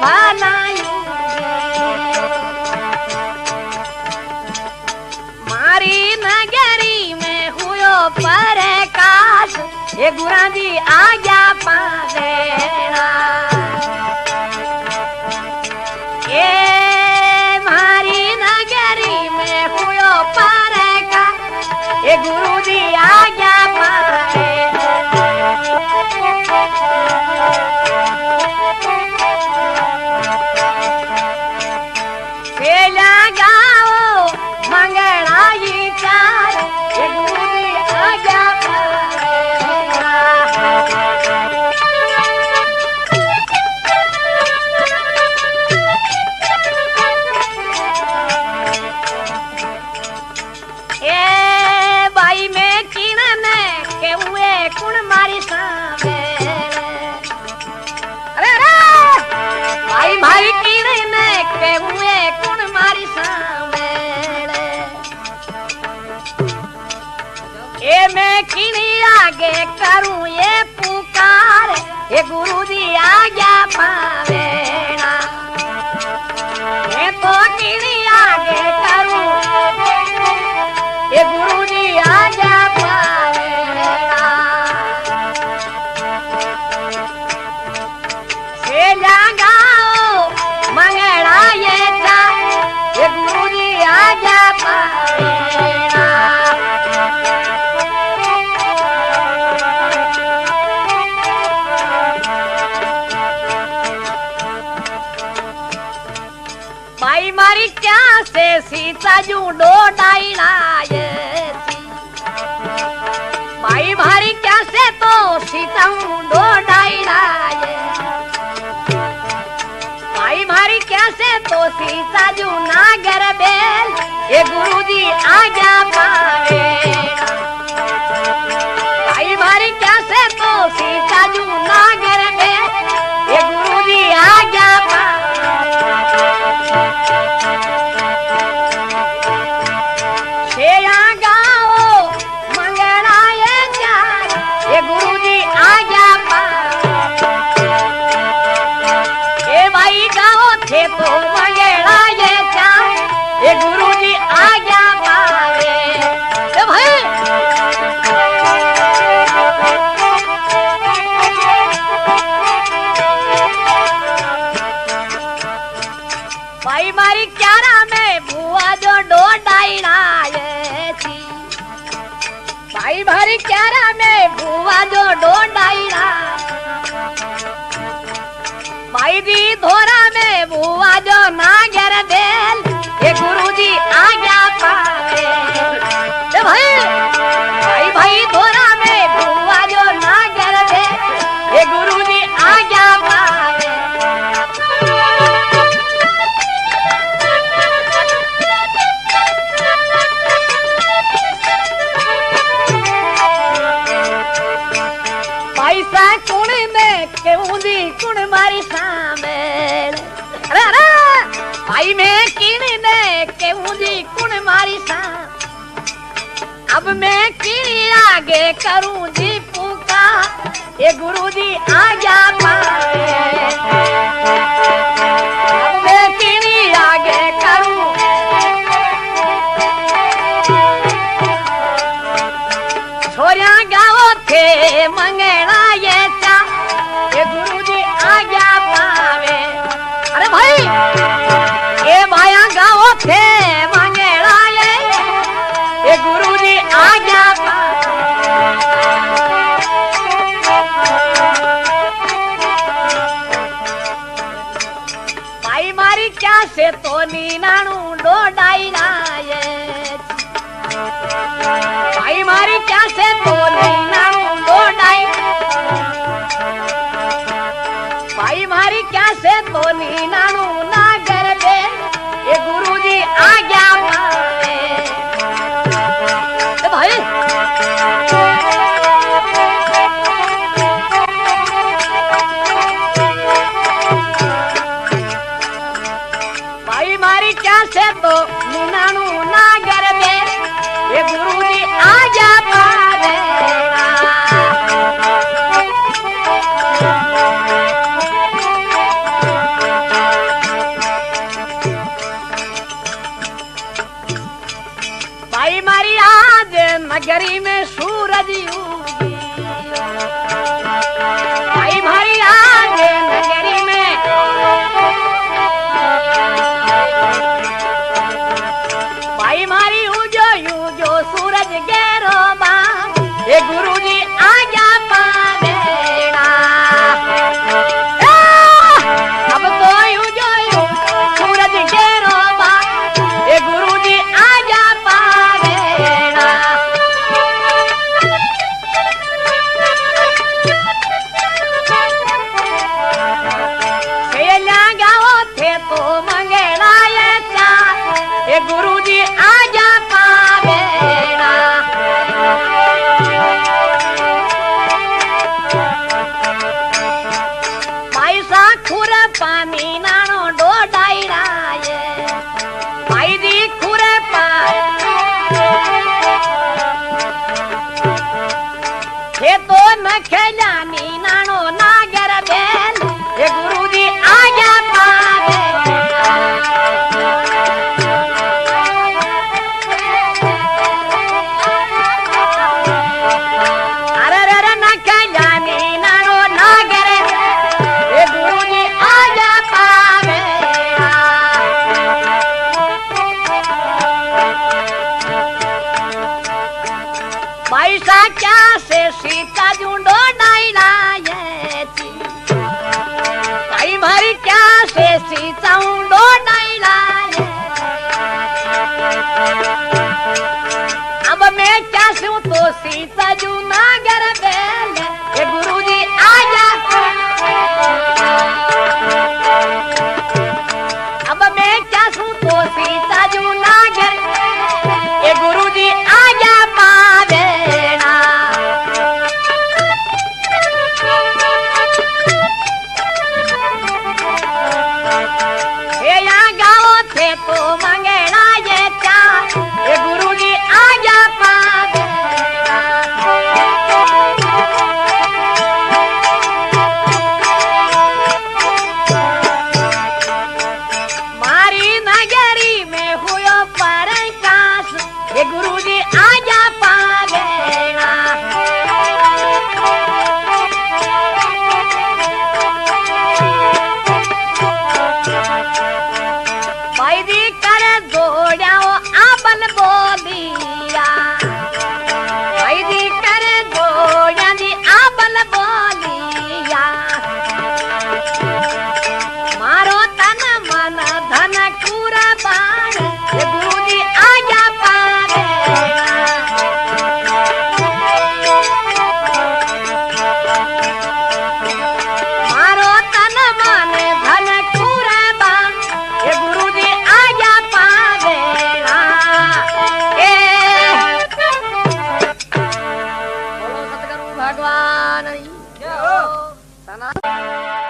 बनायूं मारी नगरी में हुयो प्रकाश ये गुरा दी आज्ञा पावेना ये मारी नगरी में हुयो प्रकाश ये गुरु दी आज्ञा पावे सेला गाओ मंगड़ाई चार ये गुरु दी आज्ञा कुण मारी सामे अरे अरे भाई भाई कीड़े ने के हुए कुण मारी सामे ए मैं कीड़ी आगे करूं ये पुकार ये गुरु दी आज्ञा पावेना ये तो कीड़ी आगे करूं ये गुरु दी आज्ञा भाई मारी क्या से सीता जू डोडाई लाए भाई मारी क्या से तो सीता डोडाई लाए भाई मारी क्या से तो सीता जू नागर बेल ये गुरु जी आज्ञा पावे भाई मारी क्या से तो सीता जू नागर बेल ये गुरु जी आज्ञा पावे तो मंगेड़ा ये चार ये गुरु जी आज्ञा पावे भाई भाई मारी क्यारा में बुआ जो डोडाई लाए थी भाई मारी क्यारा में बुआ जो डोडाई लाए भाई दी धोरा में बुआ जो नागर बेल ये गुरु जी आज्ञा पावे भाई भाई भाई धोरा में बुआ जो नागर बेल ये गुरु जी आज्ञा पावे भाई सा कुण में क्यों दी कुण मारी सामे अरे अरे भाई मैं कीड़ी ने क्यों दी कुण मारी सा अब मैं कीड़ी आगे करूं जी पुकार ये गुरु जी आज्ञा पावे अब मैं कीड़ी आगे करूं छोरिया गाओ थे मंगेड़ा ये चा ये गुरु जी आज्ञा पावे अरे भाई ये भाया गाओ थे मंगेड़ा ये गुरु जी आज्ञा भाई मारी क्या से तो नीनाणू डोडाई लाए भाई मारी क्या से तो नीनाणू डोडाई भाई मारी क्या से तो नीनाणू नागर दे ये गुरु जी आज्ञा पावे भाई भाई मारी क्या से तो नीनाणू नागर दे ये गुरु जी आज्ञा पावे खेला नी नानो नागर बेल ये गुरुजी आज्ञा पावे अरे रे ना खेला नी नानो नागर ये गुरुजी आज्ञा पावे पैसा क्या से सीता जुंडो डाइला ये कई भरी क्या से सीता उंडो डाइला अब मैं क्या सूं तो सीता जू नागर बेल ये गुरुजी आजा अब मैं क्या सूं तो सीता जू नागर ये गुरुजी आजा पावे तो मंगेला ये चार ये गुरुजी आजा पावे मारी नगरी में हुयो परकाश ये गुरुजी आजा पावे पैदी करे दौड़ाओ आबल बोलिया पैदी करे दौड़ा दी आबल बोलिया मारो तन मन धन पूरा बार ये गुरुजी आजा पावे मारो तन मन धन पूरा बार ये गुरुजी आजा पावे बोलो सतगुरु भगवान जय हो।